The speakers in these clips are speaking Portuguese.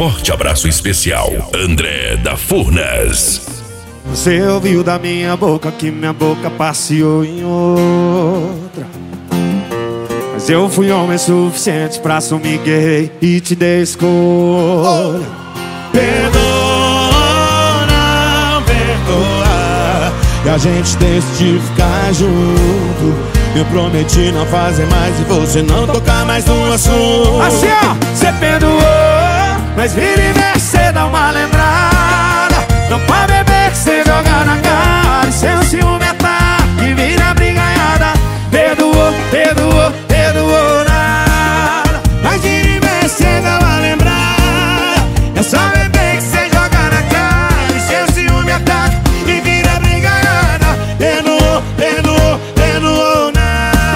forte abraço especial, André da Furnas. Você ouviu da minha boca que minha boca passeou em outra, mas eu fui homem suficiente pra assumir que errei e te dei escolha. Perdoa, não perdoa, e a gente decidiu ficar junto. Eu prometi não fazer mais e você não tocar mais no assunto. Assim ó, você perdoou, mas vira e mexe, cê dá uma lembrada. Não pode beber que cê joga na cara, e seu ciúme ataque vira brigaiada. Perdoou, perdoou, perdoou nada, mas vira e mexe, cê dá uma lembrada. É só beber que cê joga na cara, e seu ciúme ataque e vira brigaiada. Perdoou, perdoou, perdoou nada.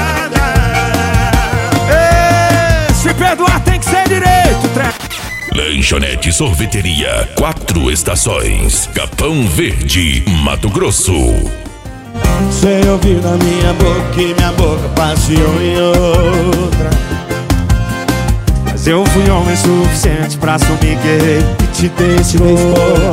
Se perdoar tem que ser direito, Lanchonete Sorveteria 4 Estações, Capão Verde, Mato Grosso. Você ouviu na minha boca que minha boca passeou em outra, mas eu fui homem suficiente pra assumir que errei e te dei escolha.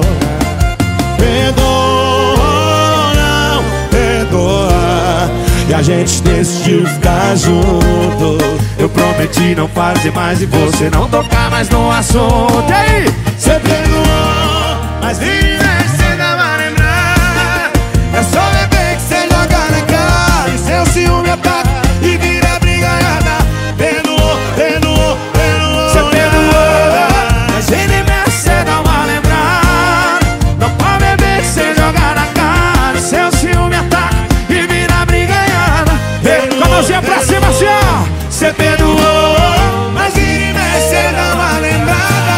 Perdoa, não perdoa, e a gente decidiu ficar junto. Eu prometi não fazer mais e você não tocar mais no assunto. E aí? Você perdoou, mas vira e mexe, cê dá uma lembrada. É só beber que cê joga na cara, e seu ciúme ataca e vira brigaiada. Perdoou, perdoou, perdoou. Você perdoou, mas vira e mexe, cê dá uma lembrada. Não pode beber que cê joga na cara, e seu ciúme ataca e vira brigaiada. Com a mãozinha pra cima, assim ó. Você perdoou, mas vira e mexe, cê dá uma lembrada.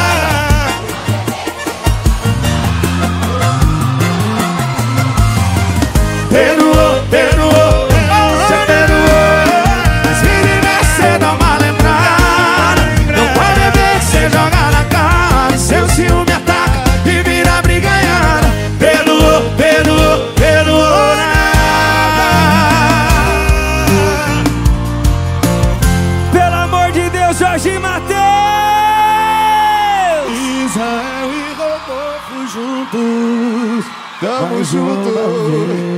Perdoou, perdoou, você perdoou, mas vira e mexe, cê dá uma lembrada. Não pode beber que cê joga na cara, e seu ciúme ataca e vira brigaiada. Perdoou, perdoou, perdoou nada. Pelo amor de Deus, Jorge Mateus! Israel e Rodolfo juntos, tamo juntos.